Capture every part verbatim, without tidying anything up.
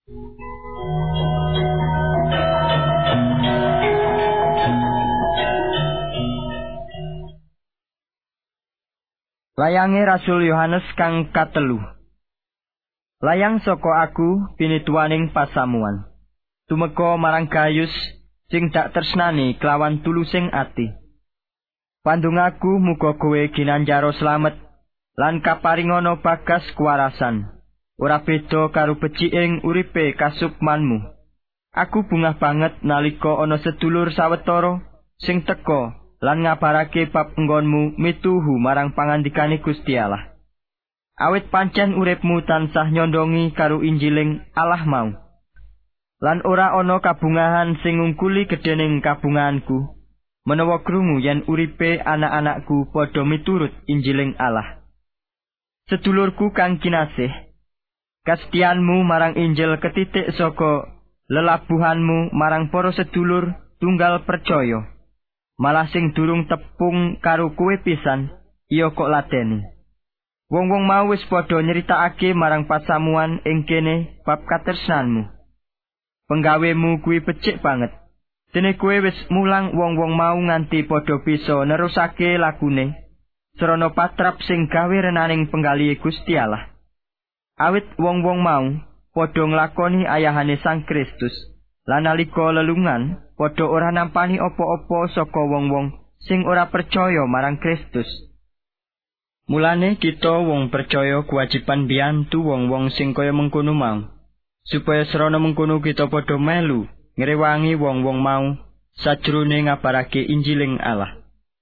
Layange Rasul Yohanes kang katelu. Layang saka aku pinituwaning pasamuan. Tumeka marang Gayus sing dak tresnani kelawan tulusing ati. Pandungaku muga kowe ginanjaro slamet lan kaparingana bagas kuwarasan. Ora beda karo beciking uripe kasukmanmu. Aku bungah banget nalika ana sedulur sawetara sing teka lan ngabarake bab enggonmu mituhu marang pangandikane Gusti Allah. Awit pancen uripmu tansah nyondongi karo Injiling Allah mau. Lan ora ana kabungahan sing ngungkuli gedhening kabungahanku, menawa krungu yen uripe anak-anakku padha miturut Injiling Allah. Sedulurku kang kinasih, kasetianmu marang Injil ketitik saka lelabuhanmu marang para sedulur tunggal percaya. Malah sing durung tepung karo kowe pisan, iya kok ladeni. Wong-wong mau wis padha nyeritakake marang pasamuan ing kene bab katresnanmu. Penggawemu kuwi becik banget. Dene kowe wis mulang wong-wong mau nganti padha bisa nerusake lagune srana patrap sing gawe renaning penggalihe Gusti Allah. Awit wong-wong mau padha nglakoni ayahane Sang Kristus, lan nalika lelungan padha ora nampani apa-apa saka wong-wong sing ora percaya marang Kristus. Mulane kita wong percaya kewajiban biyantu wong-wong sing kaya mengkono mau, supaya srana mengkono kita padha melu ngrewangi wong-wong mau sajrone ngabarake Injiling Allah.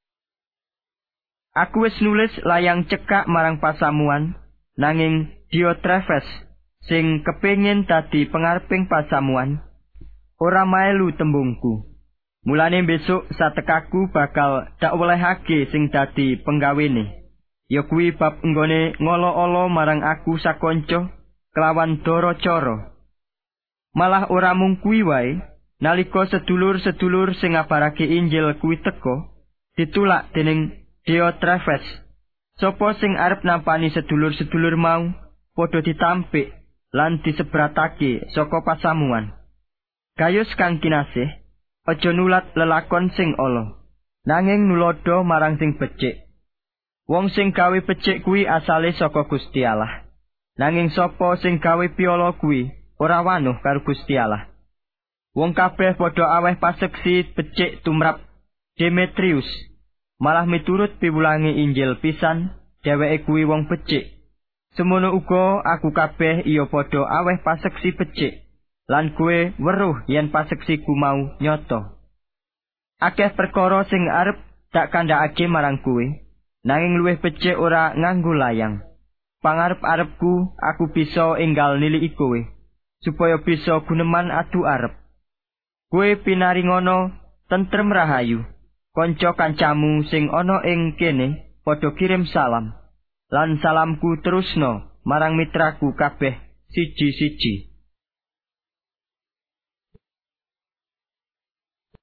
Aku wis nulis layang cekak marang pasamuan, nanging Diotrefes sing kepengin dadi pengareping pasamuan ora melu tembungku. Mulane besok satekaku bakal dak welehake sing dadi penggawene. Ya kuwi bab enggone ngolo-olo marang aku sakonco kelawan dara-cara. Malah ora mung kuwi wae, nalika sedulur-sedulur sing ngabarake Injil kuwi teka, ditulak dening Diotrefes. Sapa sing arep nampani sedulur-sedulur mau padha ditampik lan disebratake saka pasamuan. Gayus kang kinasih, aja nulat lelakon sing ala, nanging nulodo marang sing becik. Wong sing gawe becik kuwi asale saka Gusti Allah. Nanging sapa sing gawe piala kuwi ora wanuh karo Gusti Allah. Wong kabeh padha aweh paseksi becik tumrap Demetrius. Malah miturut piwulange Injil pisan, dheweke kuwi wong becik. Semono uga aku kabeh iya padha aweh paseksi becik. Lan kowe weruh yen paseksiku mau nyata. Akeh perkara sing arep tak kandhakake marang kowe, nanging luwih becik ora nganggo layang. Pangarep-arepku aku bisa enggal niliki kowe, supaya bisa guneman adu arep. Kowe pinaringono tentrem rahayu. Kanca kancamu sing ana ing kene padha kirim salam. Lan salamku terusno marang mitraku kabeh siji-siji.